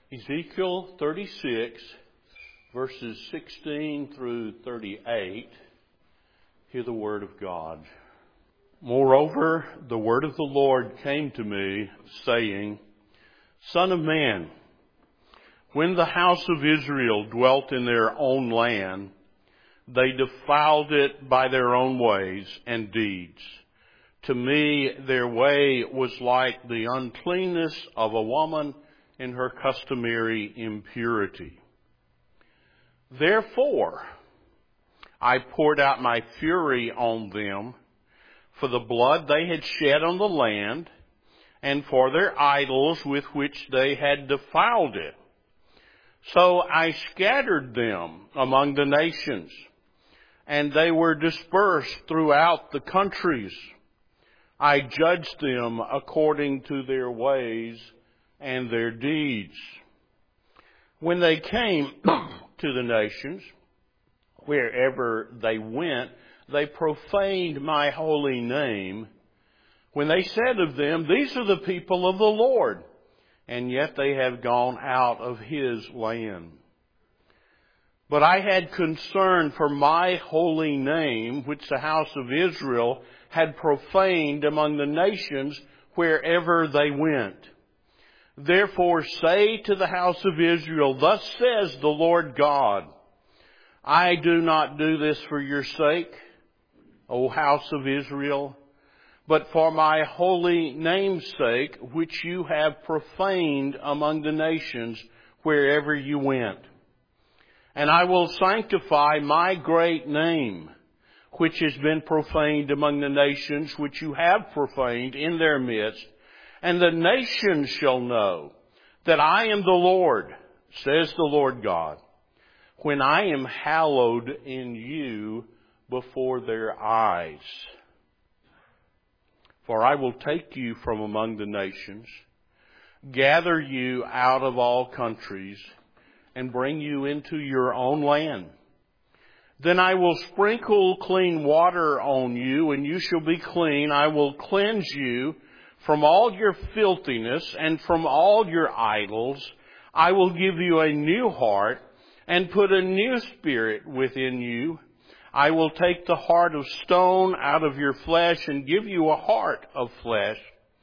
Ezekiel 36, verses 16 through 38, hear the word of God. Moreover, the word of the Lord came to me, saying, Son of man, when the house of Israel dwelt in their own land, they defiled it by their own ways and deeds. To me, their way was like the uncleanness of a woman in her customary impurity. Therefore, I poured out my fury on them for the blood they had shed on the land and for their idols with which they had defiled it. So I scattered them among the nations, and they were dispersed throughout the countries. I judged them according to their ways and their deeds. When they came to the nations, wherever they went, they profaned my holy name. When they said of them, These are the people of the Lord, and yet they have gone out of His land. But I had concern for my holy name, which the house of Israel had profaned among the nations wherever they went. Therefore say to the house of Israel, Thus says the Lord God, I do not do this for your sake, O house of Israel, but for my holy name's sake, which you have profaned among the nations wherever you went. And I will sanctify my great name, which has been profaned among the nations, which you have profaned in their midst. And the nations shall know that I am the Lord, says the Lord God, when I am hallowed in you before their eyes. For I will take you from among the nations, gather you out of all countries, and bring you into your own land. Then I will sprinkle clean water on you, and you shall be clean. I will cleanse you from all your filthiness and from all your idols. I will give you a new heart and put a new spirit within you. I will take the heart of stone out of your flesh and give you a heart of flesh.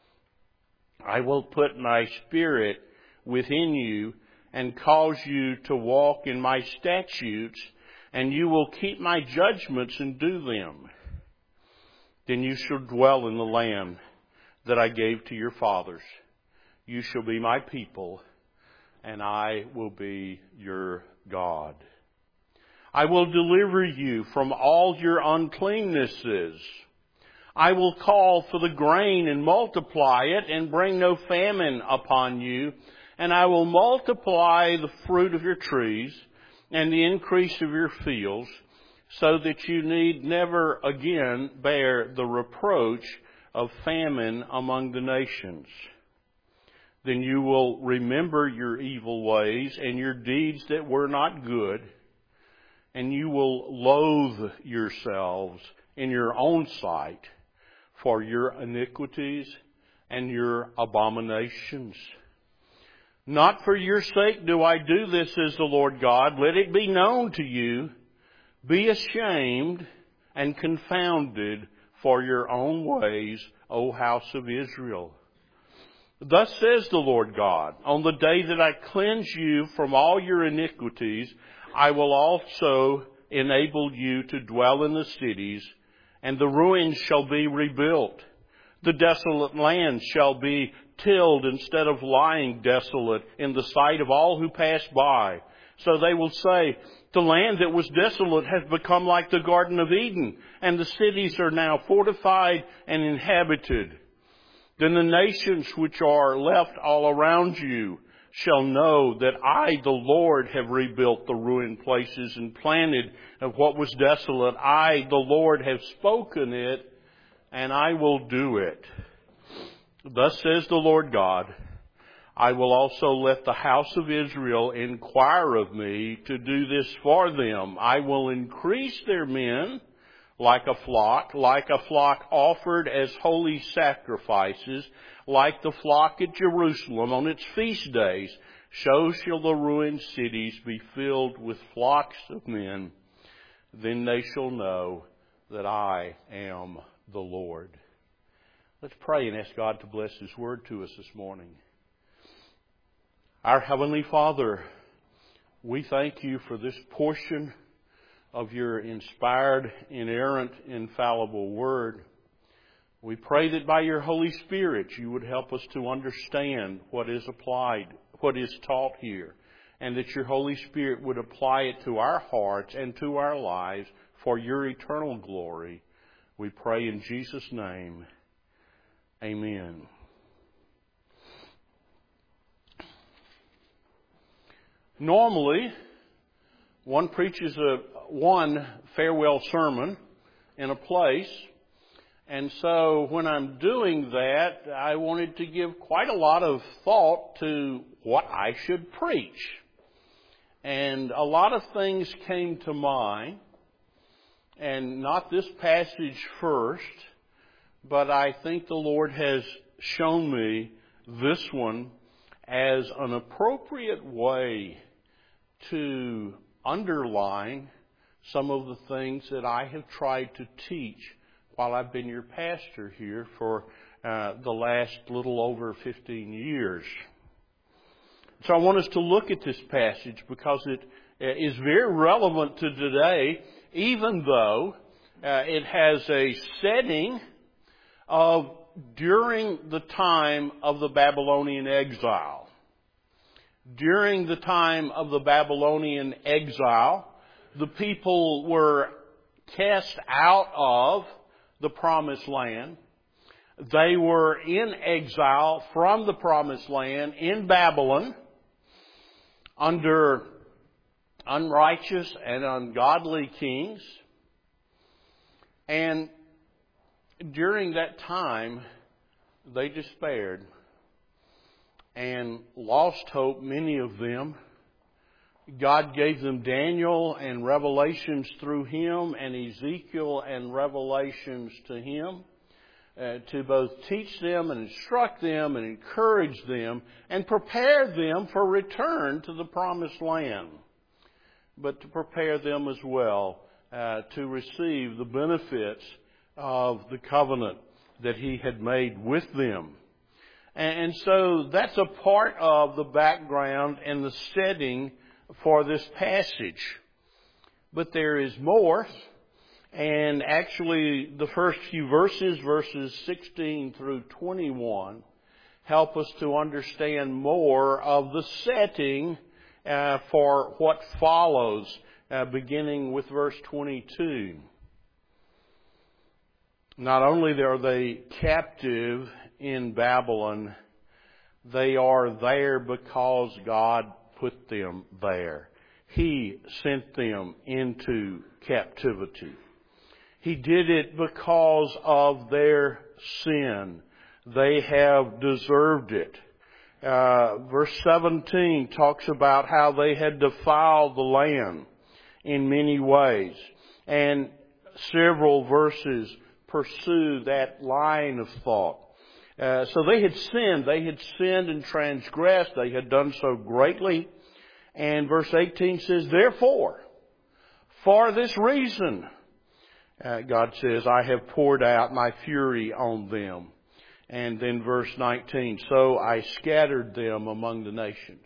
I will put my spirit within you and cause you to walk in my statutes, and you will keep my judgments and do them. Then you shall dwell in the land that I gave to your fathers. You shall be my people, and I will be your God. I will deliver you from all your uncleannesses. I will call for the grain and multiply it, and bring no famine upon you. And I will multiply the fruit of your trees and the increase of your fields, so that you need never again bear the reproach of famine among the nations. Then you will remember your evil ways and your deeds that were not good, and you will loathe yourselves in your own sight for your iniquities and your abominations. Not for your sake do I do this, says the Lord God. Let it be known to you. Be ashamed and confounded for your own ways, O house of Israel. Thus says the Lord God, on the day that I cleanse you from all your iniquities, I will also enable you to dwell in the cities, and the ruins shall be rebuilt. The desolate land shall be tilled instead of lying desolate in the sight of all who pass by. So they will say, the land that was desolate has become like the Garden of Eden, and the cities are now fortified and inhabited. Then the nations which are left all around you shall know that I, the Lord, have rebuilt the ruined places and planted what was desolate. I, the Lord, have spoken it, and I will do it. Thus says the Lord God, I will also let the house of Israel inquire of me to do this for them. I will increase their men like a flock offered as holy sacrifices, like the flock at Jerusalem on its feast days. So shall the ruined cities be filled with flocks of men. Then they shall know that I am the Lord. Let's pray and ask God to bless His word to us this morning. Our Heavenly Father, we thank You for this portion of Your inspired, inerrant, infallible word. We pray that by Your Holy Spirit You would help us to understand what is applied, what is taught here, and that Your Holy Spirit would apply it to our hearts and to our lives for Your eternal glory. We pray in Jesus' name. Amen. Normally, one preaches one farewell sermon in a place, and so when I'm doing that, I wanted to give quite a lot of thought to what I should preach. And a lot of things came to mind, and not this passage first, but I think the Lord has shown me this one as an appropriate way to underline some of the things that I have tried to teach while I've been your pastor here for the last little over 15 years. So I want us to look at this passage because it is very relevant to today, even though it has a setting of during the time of the Babylonian exile. During the time of the Babylonian exile, the people were cast out of the Promised Land. They were in exile from the Promised Land in Babylon under unrighteous and ungodly kings. And during that time, they despaired and lost hope, many of them. God gave them Daniel and revelations through him, and Ezekiel and revelations to him, to both teach them and instruct them and encourage them and prepare them for return to the Promised Land, but to prepare them as well to receive the benefits of the covenant that He had made with them. And so that's a part of the background and the setting for this passage. But there is more. And actually the first few verses 16 through 21, help us to understand more of the setting for what follows, beginning with verse 22. Not only are they captive in Babylon, they are there because God put them there. He sent them into captivity. He did it because of their sin. They have deserved it. Verse 17 talks about how they had defiled the land in many ways. And several verses pursue that line of thought. So they had sinned and transgressed. They had done so greatly. And verse 18 says, therefore, for this reason, God says, I have poured out my fury on them. And then verse 19, so I scattered them among the nations.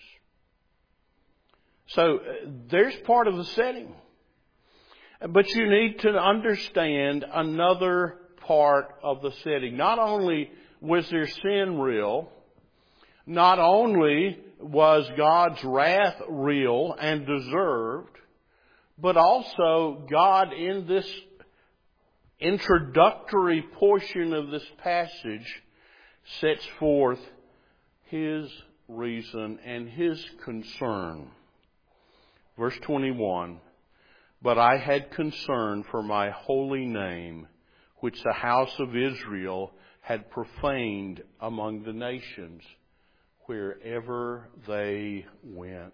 So there's part of the setting. But you need to understand another part of the setting. Not only was their sin real, not only was God's wrath real and deserved, but also God, in this introductory portion of this passage, sets forth His reason and His concern. Verse 21, but I had concern for my holy name, which the house of Israel had profaned among the nations, wherever they went.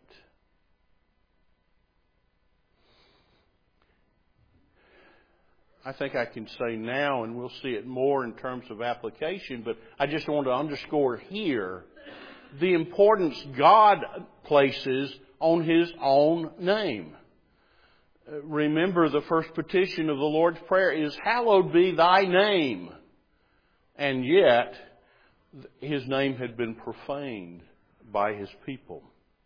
I think I can say now, and we'll see it more in terms of application, but I just want to underscore here the importance God places on His own name. Remember, the first petition of the Lord's Prayer is, hallowed be Thy name. And yet, His name had been profaned by His people.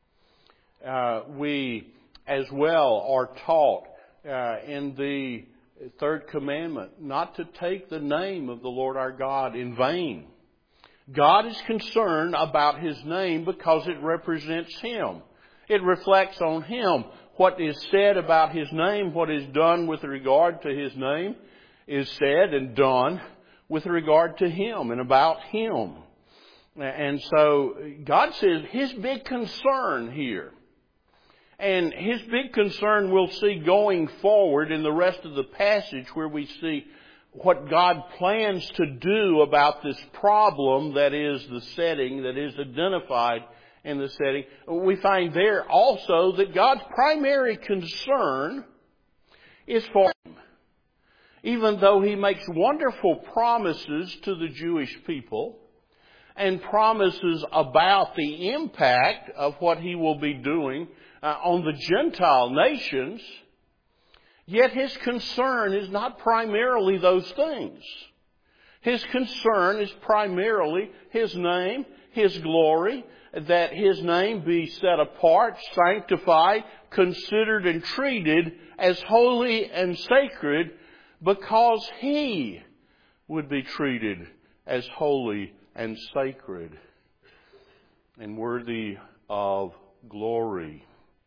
We as well are taught in the third commandment not to take the name of the Lord our God in vain. God is concerned about His name because it represents Him. It reflects on Him. What is said about His name, what is done with regard to His name, is said and done with regard to Him and about Him. And so God says His big concern here, and His big concern we'll see going forward in the rest of the passage, where we see what God plans to do about this problem that is the setting, that is identified in the setting. We find there also that God's primary concern is for Him. Even though He makes wonderful promises to the Jewish people and promises about the impact of what He will be doing on the Gentile nations, yet His concern is not primarily those things. His concern is primarily His name, His glory, that His name be set apart, sanctified, considered and treated as holy and sacred, because He would be treated as holy and sacred and worthy of glory.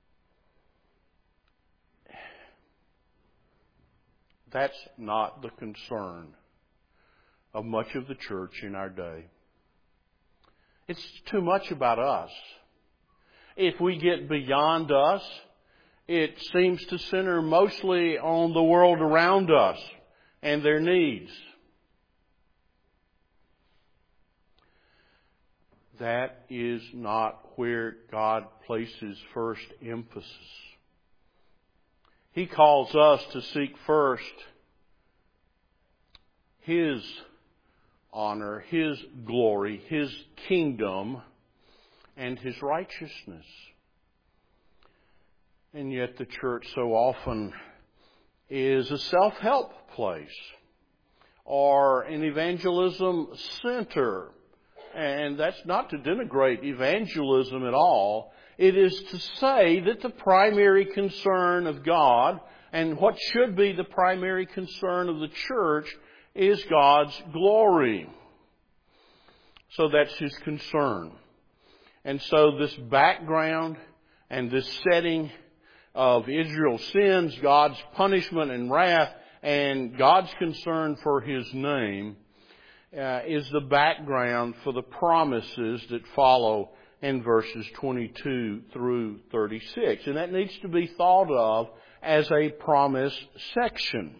That's not the concern of much of the church in our day. It's too much about us. If we get beyond us, it seems to center mostly on the world around us and their needs. That is not where God places first emphasis. He calls us to seek first His honor, His glory, His kingdom, and His righteousness. And yet the church so often is a self-help place or an evangelism center. And that's not to denigrate evangelism at all. It is to say that the primary concern of God and what should be the primary concern of the church is God's glory. So that's His concern. And so this background and this setting of Israel's sins, God's punishment and wrath, and God's concern for His name is the background for the promises that follow in verses 22 through 36. And that needs to be thought of as a promise section.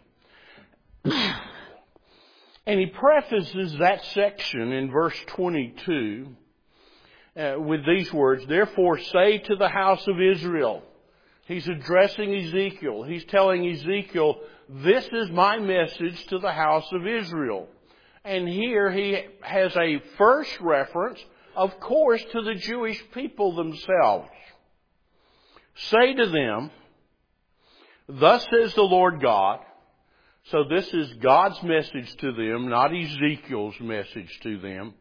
And he prefaces that section in verse 22 with these words, "Therefore say to the house of Israel." He's addressing Ezekiel. He's telling Ezekiel, this is my message to the house of Israel. And here he has a first reference, of course, to the Jewish people themselves. Say to them, thus says the Lord God. So this is God's message to them, not Ezekiel's message to them.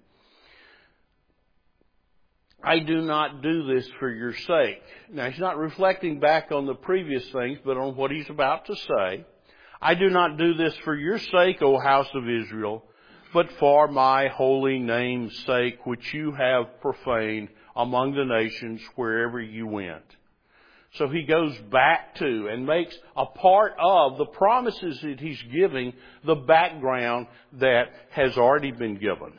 I do not do this for your sake. Now, he's not reflecting back on the previous things, but on what he's about to say. I do not do this for your sake, O house of Israel, but for my holy name's sake, which you have profaned among the nations wherever you went. So he goes back to and makes a part of the promises that he's giving the background that has already been given.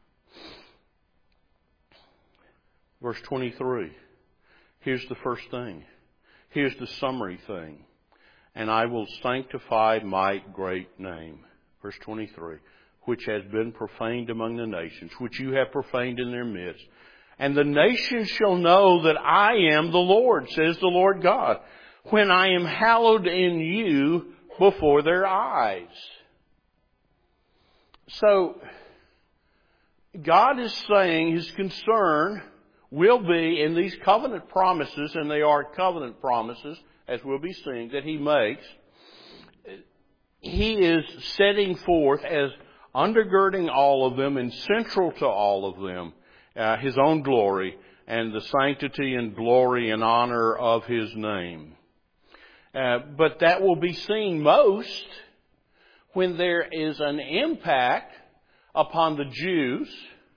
Verse 23. Here's the first thing. Here's the summary thing. And I will sanctify my great name. Verse 23. Which has been profaned among the nations, which you have profaned in their midst. And the nations shall know that I am the Lord, says the Lord God, when I am hallowed in you before their eyes. So, God is saying His concern will be in these covenant promises, and they are covenant promises, as we'll be seeing, that He makes. He is setting forth as undergirding all of them and central to all of them, His own glory and the sanctity and glory and honor of His name. But that will be seen most when there is an impact upon the Jews,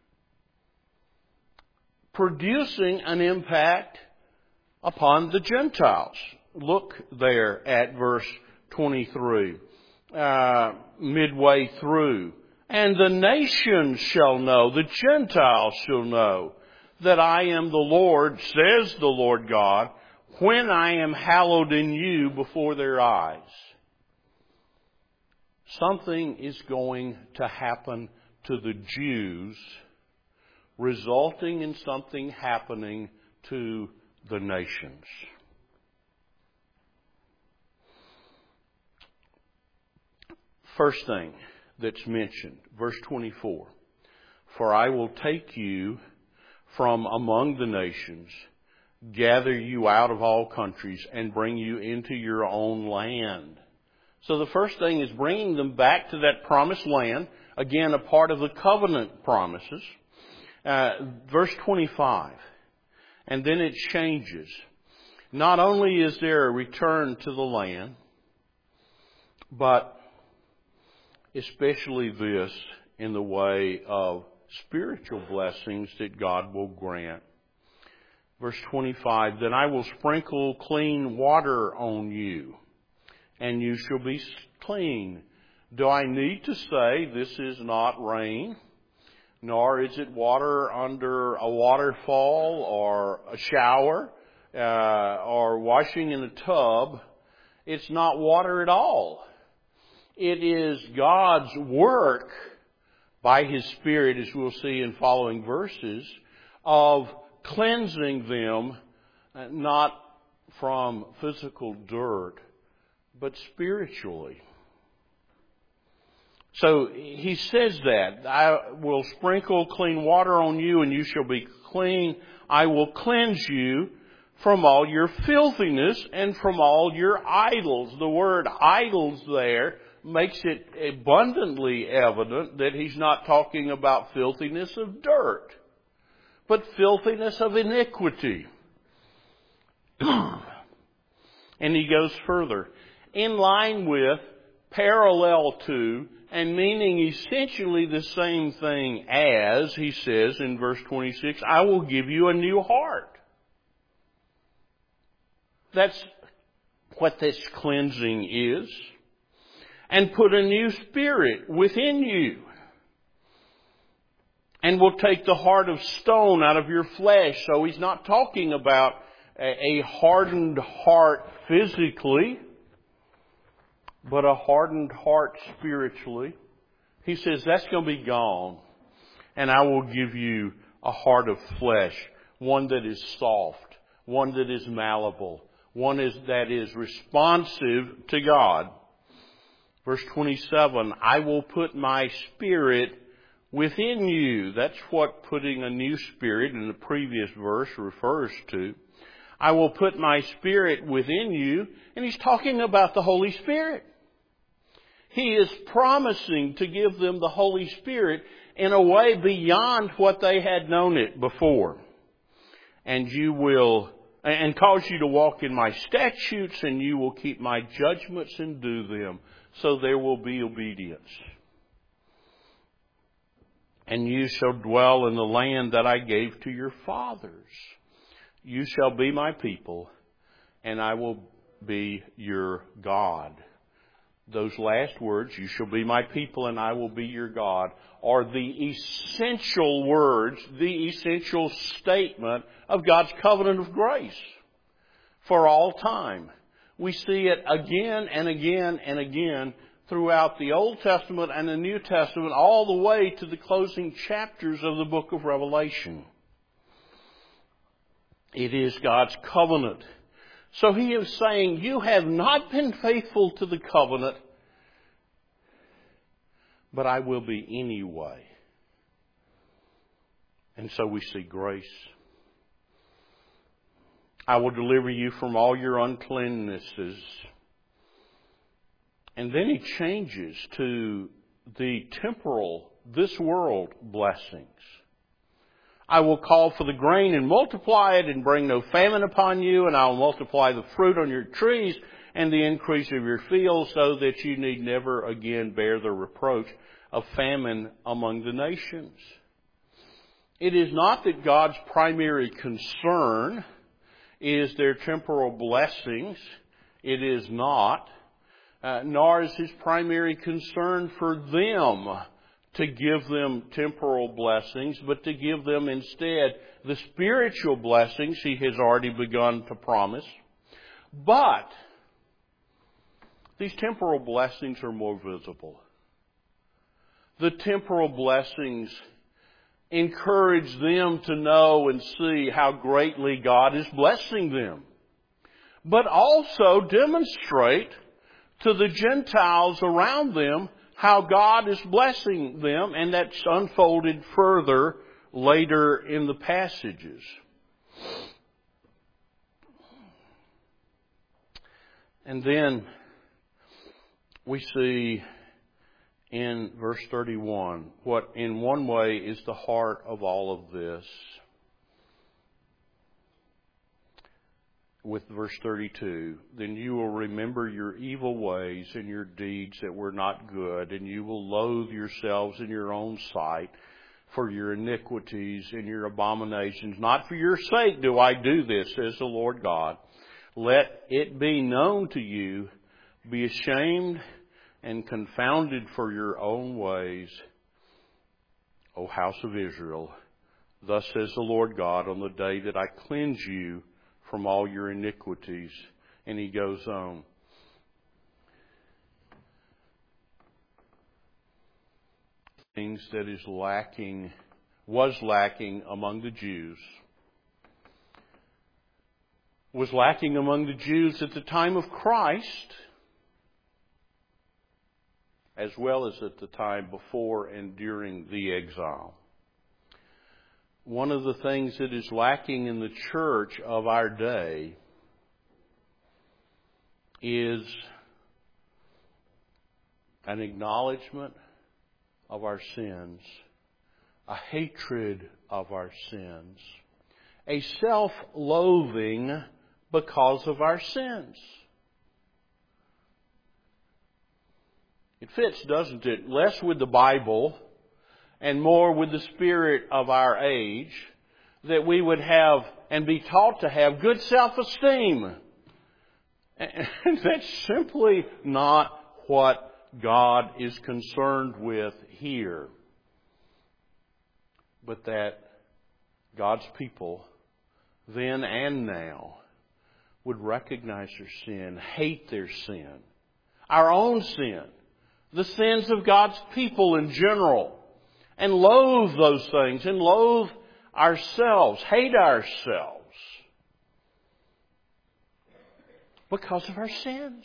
producing an impact upon the Gentiles. Look there at verse 23, midway through. And the nations shall know, the Gentiles shall know, that I am the Lord, says the Lord God, when I am hallowed in you before their eyes. Something is going to happen to the Jews, resulting in something happening to the nations. First thing that's mentioned, verse 24. For I will take you from among the nations, gather you out of all countries, and bring you into your own land. So the first thing is bringing them back to that promised land, again a part of the covenant promises. Verse 25, and then it changes. Not only is there a return to the land, but especially this in the way of spiritual blessings that God will grant. Verse 25, then I will sprinkle clean water on you, and you shall be clean. Do I need to say this is not rain, nor is it water under a waterfall or a shower or washing in a tub? It's not water at all. It is God's work by His Spirit, as we'll see in following verses, of cleansing them, not from physical dirt, but spiritually. So He says that, I will sprinkle clean water on you and you shall be clean. I will cleanse you from all your filthiness and from all your idols. The word idols there makes it abundantly evident that He's not talking about filthiness of dirt, but filthiness of iniquity. And He goes further. In line with, parallel to, and meaning essentially the same thing as, He says in verse 26, I will give you a new heart. That's what this cleansing is. And put a new spirit within you. And will take the heart of stone out of your flesh. So He's not talking about a hardened heart physically, but a hardened heart spiritually. He says that's going to be gone. And I will give you a heart of flesh. One that is soft. One that is malleable. One that is responsive to God. Verse 27, I will put my spirit within you. That's what putting a new spirit in the previous verse refers to. I will put my spirit within you. And He's talking about the Holy Spirit. He is promising to give them the Holy Spirit in a way beyond what they had known it before. And cause you to walk in my statutes, and you will keep my judgments and do them. So there will be obedience. And you shall dwell in the land that I gave to your fathers. You shall be my people, and I will be your God. Those last words, you shall be my people and I will be your God, are the essential words, the essential statement of God's covenant of grace for all time. We see it again and again and again throughout the Old Testament and the New Testament, all the way to the closing chapters of the book of Revelation. It is God's covenant. So He is saying, you have not been faithful to the covenant, but I will be anyway. And so we see grace. I will deliver you from all your uncleannesses. And then he changes to the temporal, this world blessings. I will call for the grain and multiply it and bring no famine upon you, and I will multiply the fruit on your trees and the increase of your fields, so that you need never again bear the reproach of famine among the nations. It is not that God's primary concern is their temporal blessings. It is not. Nor is his primary concern for them to give them temporal blessings, but to give them instead the spiritual blessings he has already begun to promise. But these temporal blessings are more visible. The temporal blessings encourage them to know and see how greatly God is blessing them, but also demonstrate to the Gentiles around them how God is blessing them, and that's unfolded further later in the passages. And then we see in verse 31 what in one way is the heart of all of this. With verse 32, then you will remember your evil ways and your deeds that were not good, and you will loathe yourselves in your own sight for your iniquities and your abominations. Not for your sake do I do this, says the Lord God. Let it be known to you, be ashamed and confounded for your own ways, O house of Israel. Thus says the Lord God, on the day that I cleanse you from all your iniquities. And he goes on. Things that was lacking among the Jews. Was lacking among the Jews at the time of Christ, as well as at the time before and during the exile. One of the things that is lacking in the church of our day is an acknowledgement of our sins, a hatred of our sins, a self-loathing because of our sins. It fits, doesn't it? Less with the Bible and more with the spirit of our age, that we would have and be taught to have good self-esteem. And that's simply not what God is concerned with here. But that God's people, then and now, would recognize their sin, hate their sin, our own sin, the sins of God's people in general, and loathe those things, and loathe ourselves, hate ourselves because of our sins.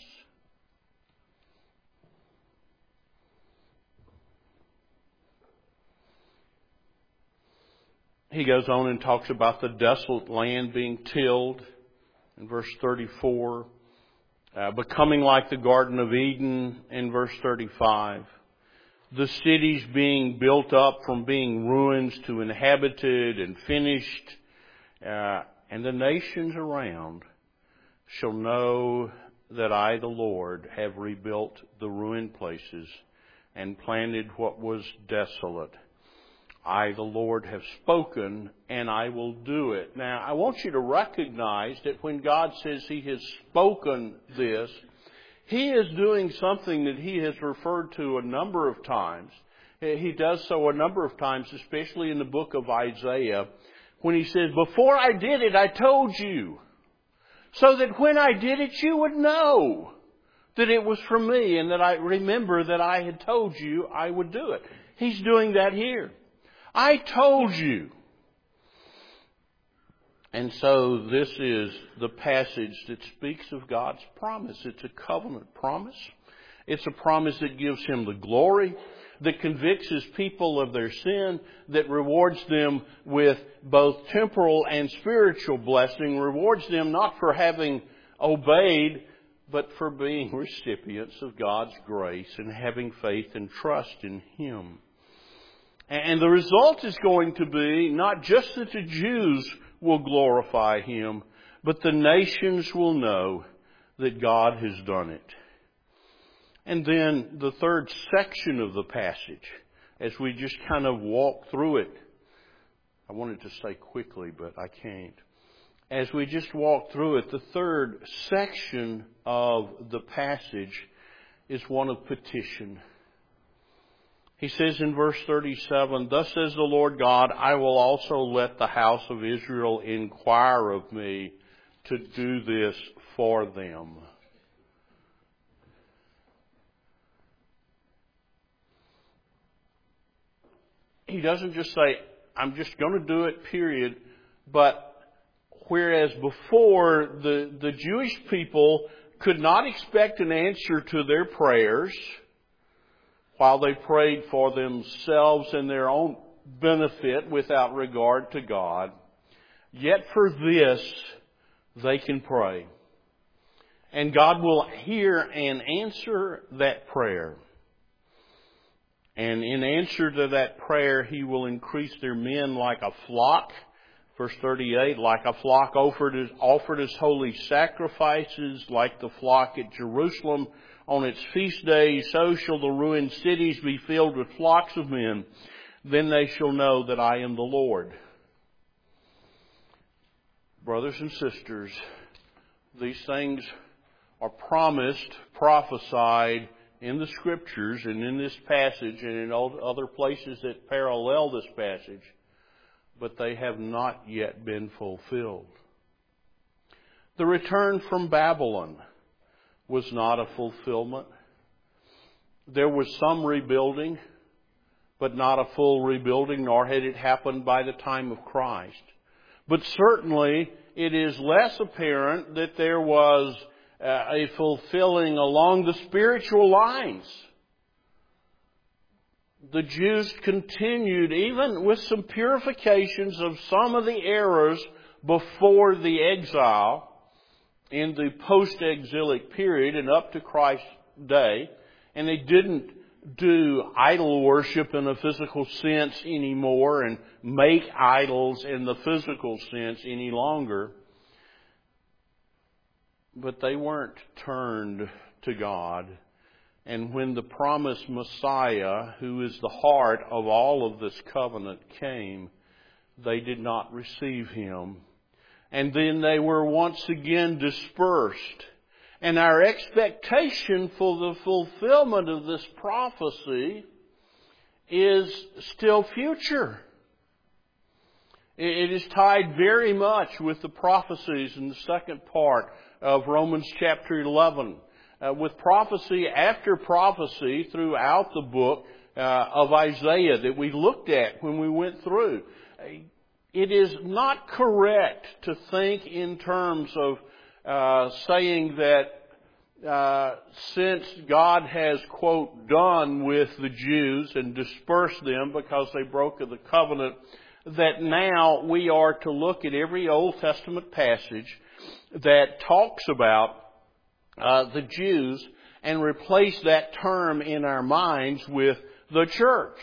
He goes on and talks about the desolate land being tilled in verse 34, becoming like the Garden of Eden in verse 35. The cities being built up from being ruins to inhabited and finished, and the nations around shall know that I, the Lord, have rebuilt the ruined places and planted what was desolate. I, the Lord, have spoken, and I will do it. Now, I want you to recognize that when God says He has spoken this, He is doing something that He has referred to a number of times. He does so a number of times, especially in the book of Isaiah, when He says, before I did it, I told you, so that when I did it, you would know that it was from me, and that I remember that I had told you I would do it. He's doing that here. I told you. And so this is the passage that speaks of God's promise. It's a covenant promise. It's a promise that gives Him the glory. that convicts His people of their sin, that rewards them with both temporal and spiritual blessing, rewards them not for having obeyed, but for being recipients of God's grace and having faith and trust in Him. And the result is going to be not just that the Jews will glorify Him, but the nations will know that God has done it. And then the third section of the passage, as we just kind of walk through it, I wanted to say quickly, but I can't. As we just walk through it, the third section of the passage is one of petition. He says in verse 37, "Thus says the Lord God, I will also let the house of Israel inquire of me to do this for them." He doesn't just say, I'm just going to do it, period. But whereas before the Jewish people could not expect an answer to their prayers while they prayed for themselves and their own benefit without regard to God, yet for this they can pray. And God will hear and answer that prayer. And in answer to that prayer, He will increase their men like a flock. Verse 38, like a flock offered as holy sacrifices, like the flock at Jerusalem on its feast days, so shall the ruined cities be filled with flocks of men. Then they shall know that I am the Lord. Brothers and sisters, these things are promised, prophesied in the Scriptures and in this passage and in other places that parallel this passage, but they have not yet been fulfilled. The return from Babylon was not a fulfillment. There was some rebuilding, but not a full rebuilding, nor had it happened by the time of Christ. But certainly it is less apparent that there was a fulfilling along the spiritual lines. The Jews continued, even with some purifications of some of the errors before the exile, in the post-exilic period and up to Christ's day, and they didn't do idol worship in a physical sense anymore and make idols in the physical sense any longer. But they weren't turned to God. And when the promised Messiah, who is the heart of all of this covenant, came, they did not receive Him. And then they were once again dispersed. And our expectation for the fulfillment of this prophecy is still future. It is tied very much with the prophecies in the second part of Romans chapter 11. With prophecy after prophecy throughout the book of Isaiah that we looked at when we went through. It is not correct to think in terms of saying that since God has, quote, done with the Jews and dispersed them because they broke the covenant, that now we are to look at every Old Testament passage that talks about the Jews and replace that term in our minds with the church.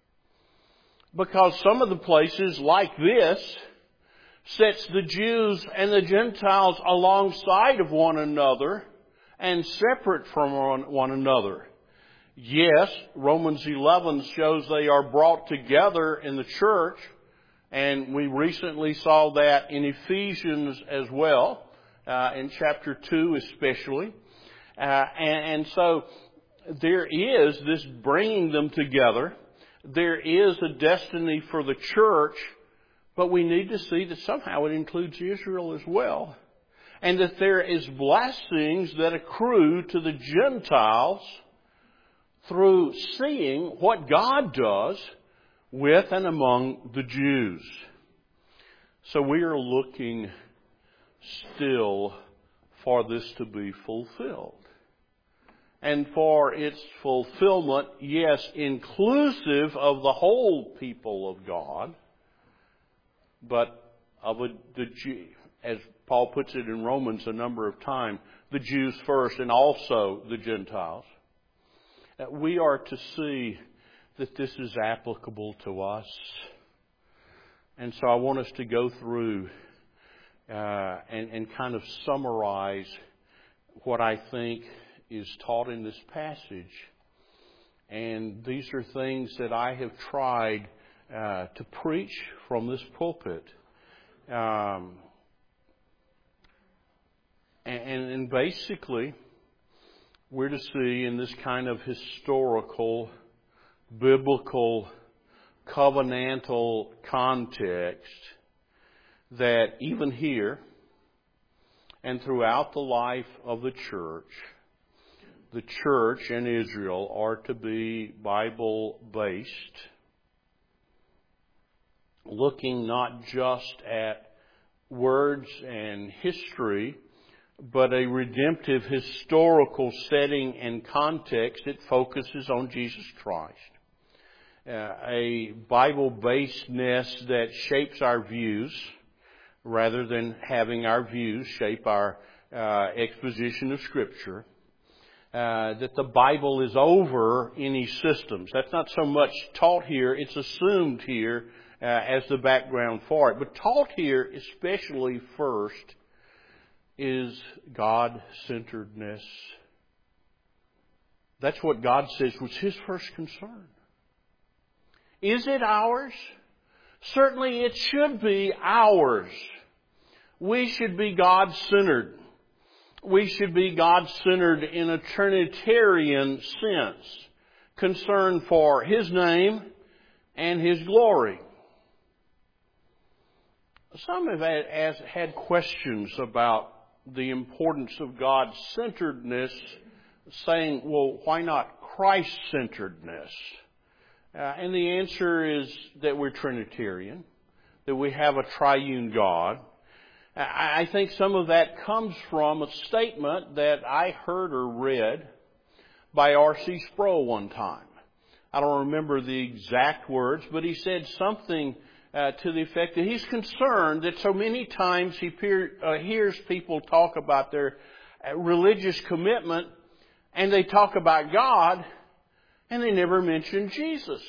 Because some of the places like this sets the Jews and the Gentiles alongside of one another and separate from one another. Yes, Romans 11 shows they are brought together in the church, and we recently saw that in Ephesians as well, in chapter 2 especially. And so there is this bringing them together. There is a destiny for the church, but we need to see that somehow it includes Israel as well. And that there is blessings that accrue to the Gentiles through seeing what God does with and among the Jews. So we are looking still for this to be fulfilled. and for its fulfillment, yes, inclusive of the whole people of God, but of the Jew, as Paul puts it in Romans a number of times, the Jews first and also the Gentiles. We are to see that this is applicable to us. And so I want us to go through and kind of summarize what I think is taught in this passage. And these are things that I have tried to preach from this pulpit. And basically, we're to see in this kind of historical, biblical, covenantal context that even here and throughout the life of the church and Israel are to be Bible-based, looking not just at words and history, but a redemptive historical setting and context that focuses on Jesus Christ. A Bible-basedness that shapes our views rather than having our views shape our exposition of Scripture. That the Bible is over any systems. That's not so much taught here, it's assumed here as the background for it. But taught here, especially first, is God-centeredness. That's what God says was His first concern. Is it ours? Certainly it should be ours. We should be God-centered. We should be God-centered in a Trinitarian sense, concerned for His name and His glory. Some have had questions about the importance of God-centeredness, saying, well, why not Christ-centeredness? And the answer is that we're Trinitarian, that we have a triune God. I think some of that comes from a statement that I heard or read by R.C. Sproul one time. I don't remember the exact words, but he said something to the effect that he's concerned that so many times he hears people talk about their religious commitment and they talk about God and they never mention Jesus.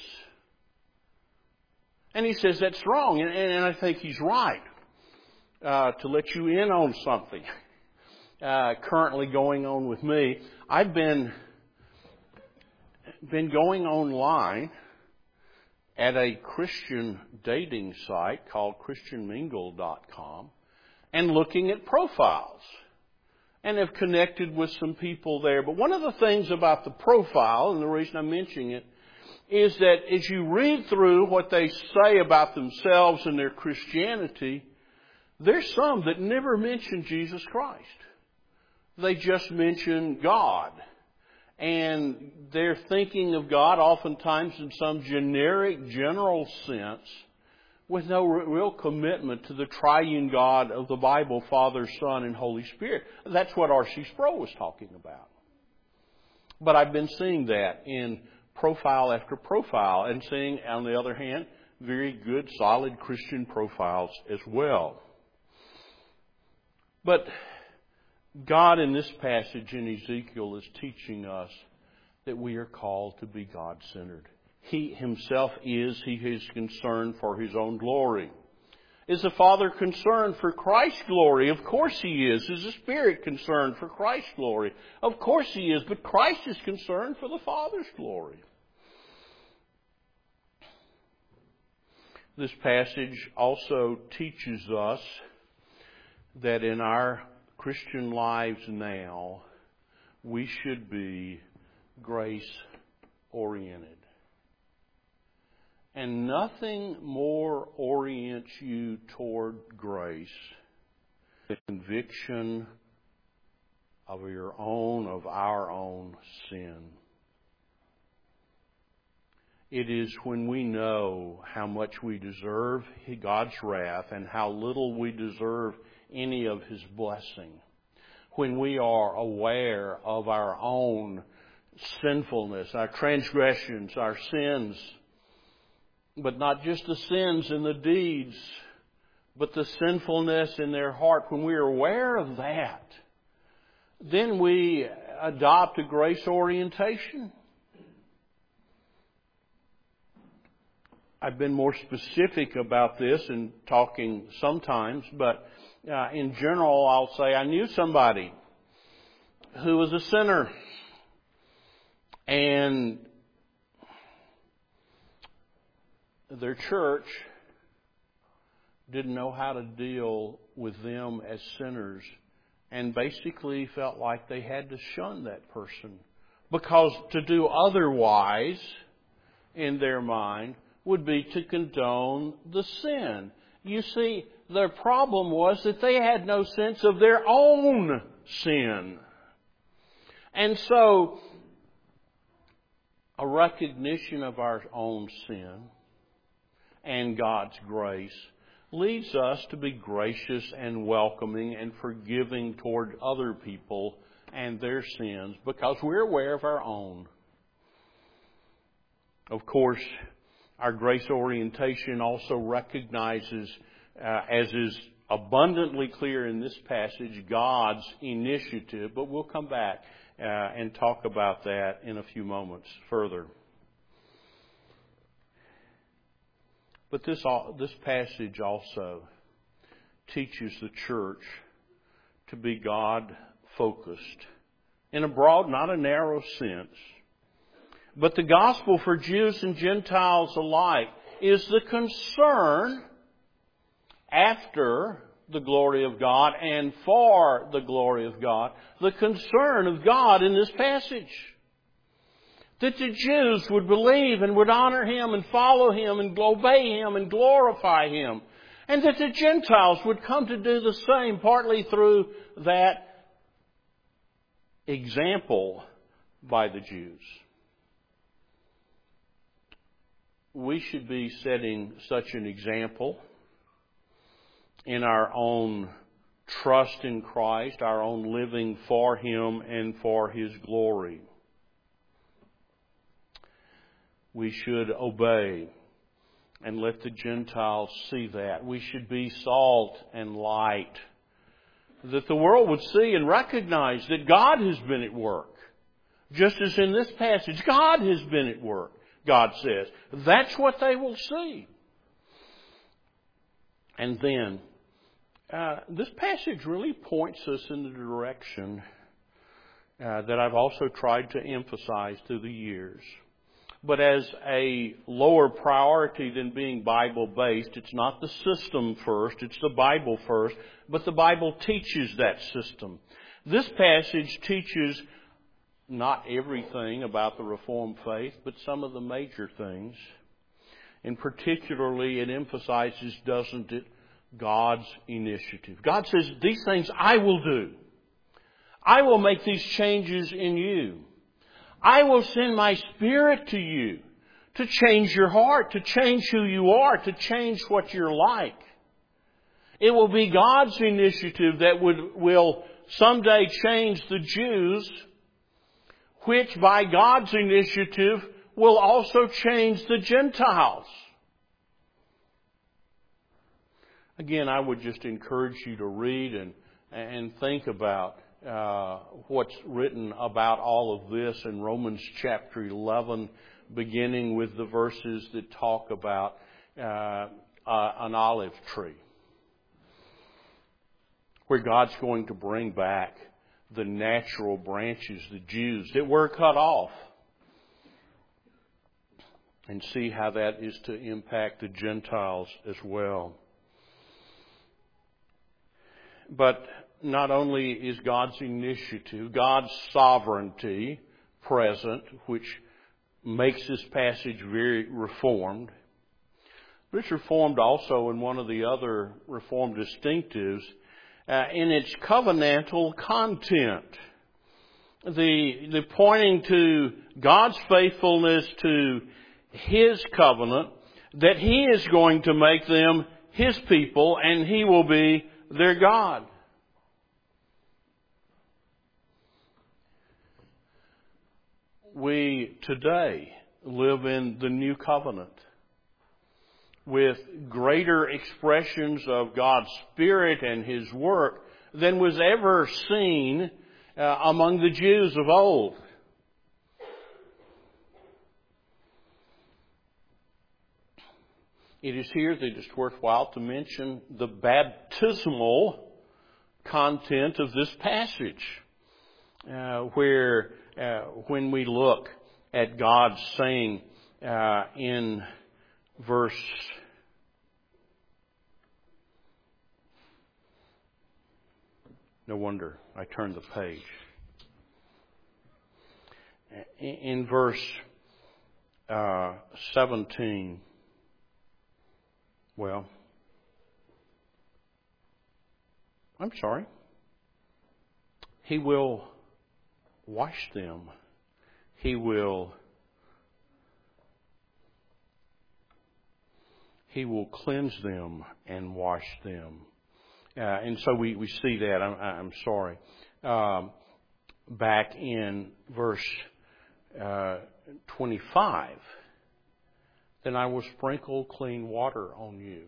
And he says that's wrong, and I think he's right. To let you in on something currently going on with me, I've been going online at a Christian dating site called ChristianMingle.com and looking at profiles, and have connected with some people there. But one of the things about the profile, and the reason I'm mentioning it, is that as you read through what they say about themselves and their Christianity, there's some that never mention Jesus Christ. They just mention God. And they're thinking of God oftentimes in some generic, general sense, with no real commitment to the triune God of the Bible, Father, Son, and Holy Spirit. That's what R.C. Sproul was talking about. But I've been seeing that in profile after profile, and seeing, on the other hand, very good, solid Christian profiles as well. But God in this passage in Ezekiel is teaching us that we are called to be God-centered. He Himself is concerned for His own glory. Is the Father concerned for Christ's glory? Of course He is. Is the Spirit concerned for Christ's glory? Of course He is. But Christ is concerned for the Father's glory. This passage also teaches us that in our Christian lives now, we should be grace-oriented. And nothing more orients you toward grace than the conviction of our own sin. It is when we know how much we deserve God's wrath and how little we deserve any of His blessing. When we are aware of our own sinfulness, our transgressions, our sins, but not just the sins and the deeds, but the sinfulness in their heart. When we are aware of that, then we adopt a grace orientation. I've been more specific about this in talking sometimes, but in general I'll say I knew somebody who was a sinner, and their church didn't know how to deal with them as sinners, and basically felt like they had to shun that person, because to do otherwise, in their mind, would be to condone the sin. You see, their problem was that they had no sense of their own sin. And so, a recognition of our own sin and God's grace leads us to be gracious and welcoming and forgiving toward other people and their sins, because we're aware of our own. Of course, our grace orientation also recognizes, as is abundantly clear in this passage, God's initiative, but we'll come back and talk about that in a few moments further. But this passage also teaches the church to be God-focused in a broad, not a narrow sense. But the gospel for Jews and Gentiles alike is the concern after the glory of God and for the glory of God, the concern of God in this passage. That the Jews would believe and would honor Him and follow Him and obey Him and glorify Him. And that the Gentiles would come to do the same, partly through that example by the Jews. We should be setting such an example in our own trust in Christ, our own living for Him and for His glory. We should obey and let the Gentiles see that. We should be salt and light, that the world would see and recognize that God has been at work. Just as in this passage, God has been at work, God says. That's what they will see. And then, this passage really points us in the direction that I've also tried to emphasize through the years. But as a lower priority than being Bible-based, it's not the system first, it's the Bible first, but the Bible teaches that system. This passage teaches not everything about the Reformed faith, but some of the major things. And particularly it emphasizes, doesn't it, God's initiative. God says, these things I will do. I will make these changes in you. I will send my Spirit to you to change your heart, to change who you are, to change what you're like. It will be God's initiative that will someday change the Jews, which by God's initiative will also change the Gentiles. Again, I would just encourage you to read and think about what's written about all of this in Romans chapter 11, beginning with the verses that talk about an olive tree, where God's going to bring back the natural branches, the Jews that were cut off, and see how that is to impact the Gentiles as well. But not only is God's initiative, God's sovereignty present, which makes this passage very Reformed, but it's Reformed also in one of the other Reformed distinctives, in its covenantal content. The pointing to God's faithfulness to His covenant, that He is going to make them His people and He will be their God. we today live in the new covenant with greater expressions of God's Spirit and His work than was ever seen among the Jews of old. It is here that it's worthwhile to mention the baptismal content of this passage, where when we look at God saying in verse no wonder I turned the page. In verse 17, well, I'm sorry. He will wash them. He will cleanse them and wash them. And so we see that. I'm sorry. Back in verse 25, then I will sprinkle clean water on you.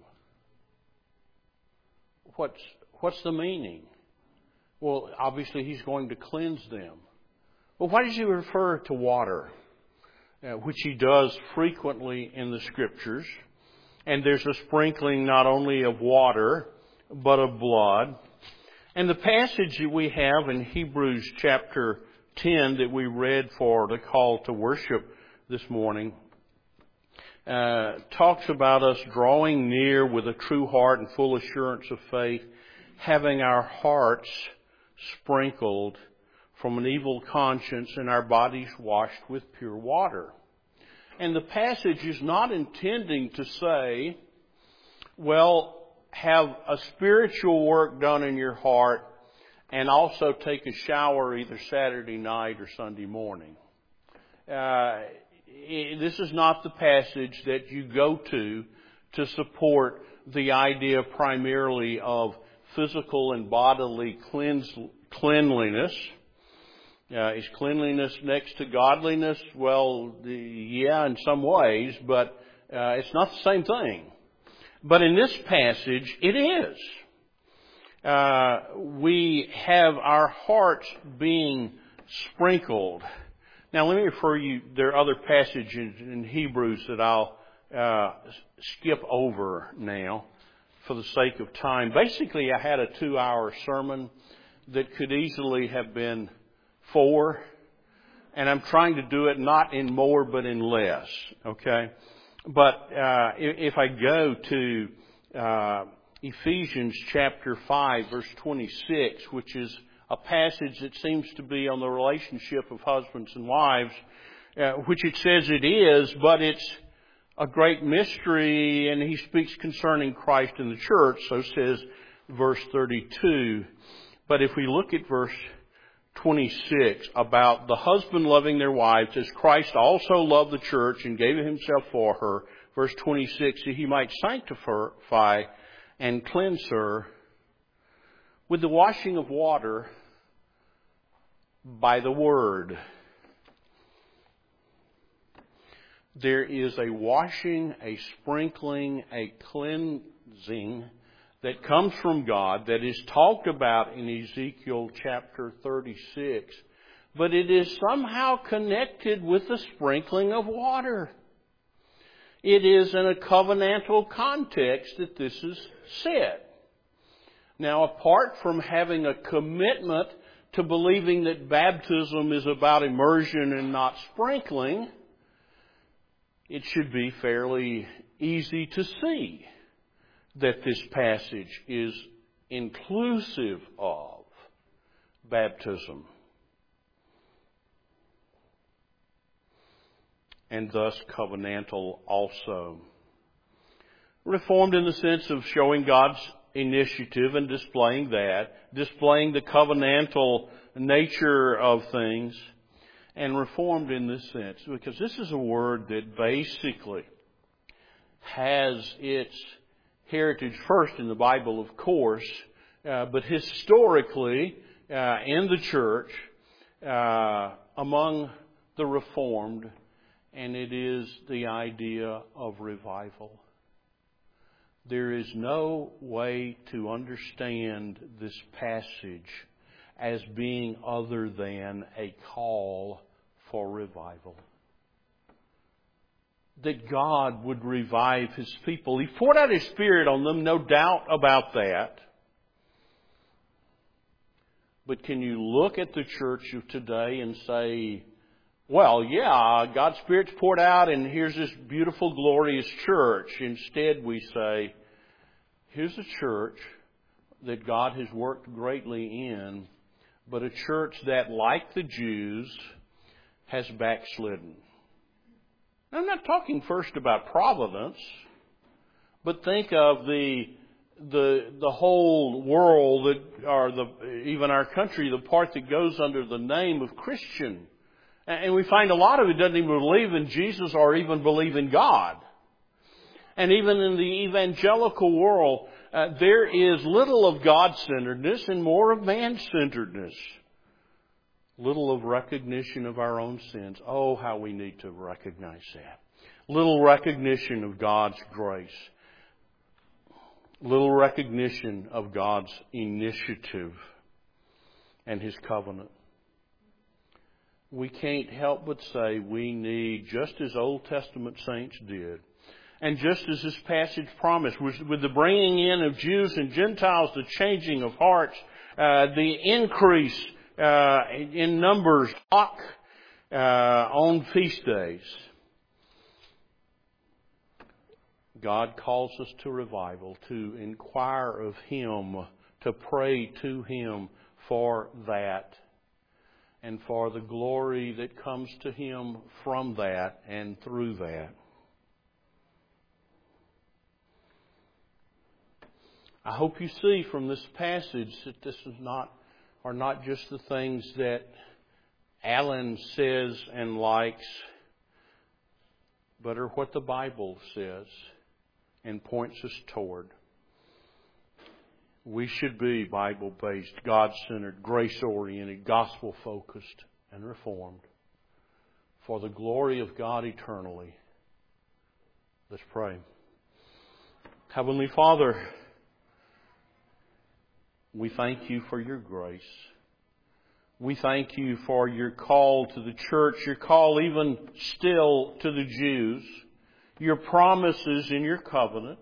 What's the meaning? Well, obviously He's going to cleanse them. Well, why does He refer to water? Which He does frequently in the Scriptures. And there's a sprinkling not only of water, but of blood. And the passage that we have in Hebrews chapter 10 that we read for the call to worship this morning talks about us drawing near with a true heart and full assurance of faith, having our hearts sprinkled from an evil conscience and our bodies washed with pure water. And the passage is not intending to say, well, have a spiritual work done in your heart and also take a shower either Saturday night or Sunday morning. This is not the passage that you go to support the idea primarily of physical and bodily cleanliness. Is cleanliness next to godliness? Well, yeah, in some ways, but it's not the same thing. But in this passage, it is. We have our hearts being sprinkled. Now, let me refer you, there are other passages in Hebrews that I'll skip over now for the sake of time. Basically, I had a 2-hour sermon that could easily have been 4, and I'm trying to do it not in more but in less, okay? But if I go to Ephesians chapter 5, verse 26, which is a passage that seems to be on the relationship of husbands and wives, which it says it is, but it's a great mystery, and he speaks concerning Christ and the church, so says verse 32. But if we look at verse 26 about the husband loving their wives as Christ also loved the church and gave himself for her. Verse 26, that he might sanctify and cleanse her with the washing of water by the word. There is a washing, a sprinkling, a cleansing that comes from God that is talked about in Ezekiel chapter 36, but it is somehow connected with the sprinkling of water. It is in a covenantal context that this is said. Now, apart from having a commitment to believing that baptism is about immersion and not sprinkling, it should be fairly easy to see that this passage is inclusive of baptism and thus covenantal also. Reformed in the sense of showing God's initiative and displaying that, displaying the covenantal nature of things, and Reformed in this sense, because this is a word that basically has its heritage first in the Bible, of course, but historically in the church among the Reformed, and it is the idea of revival. There is no way to understand this passage as being other than a call for revival. That God would revive His people. He poured out His Spirit on them, no doubt about that. But can you look at the church of today and say, well, yeah, God's Spirit's poured out and here's this beautiful, glorious church. Instead we say, here's a church that God has worked greatly in, but a church that, like the Jews, has backslidden. I'm not talking first about providence, but think of the whole world, even our country, the part that goes under the name of Christian. And we find a lot of it doesn't even believe in Jesus or even believe in God. And even in the evangelical world, there is little of God-centeredness and more of man-centeredness. Little of recognition of our own sins. Oh, how we need to recognize that. Little recognition of God's grace. Little recognition of God's initiative and His covenant. We can't help but say we need, just as Old Testament saints did, and just as this passage promised, with the bringing in of Jews and Gentiles, the changing of hearts, the increase in numbers, on feast days, God calls us to revival, to inquire of Him, to pray to Him for that, and for the glory that comes to Him from that and through that. I hope you see from this passage that this are not just the things that Alan says and likes, but are what the Bible says and points us toward. We should be Bible-based, God-centered, grace-oriented, gospel-focused, and reformed for the glory of God eternally. Let's pray. Heavenly Father, we thank You for Your grace. We thank You for Your call to the church, Your call even still to the Jews, Your promises in Your covenant,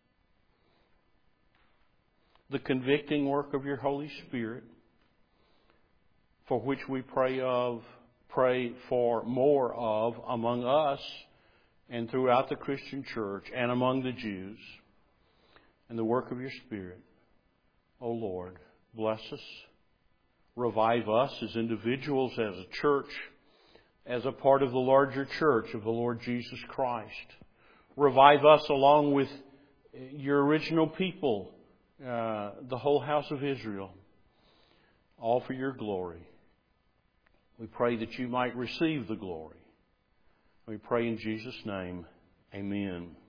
the convicting work of Your Holy Spirit, for which we pray for more of among us and throughout the Christian church and among the Jews, and the work of Your Spirit. O Lord, bless us, revive us as individuals, as a church, as a part of the larger church of the Lord Jesus Christ. Revive us along with Your original people, the whole house of Israel, all for Your glory. We pray that You might receive the glory. We pray in Jesus' name, amen.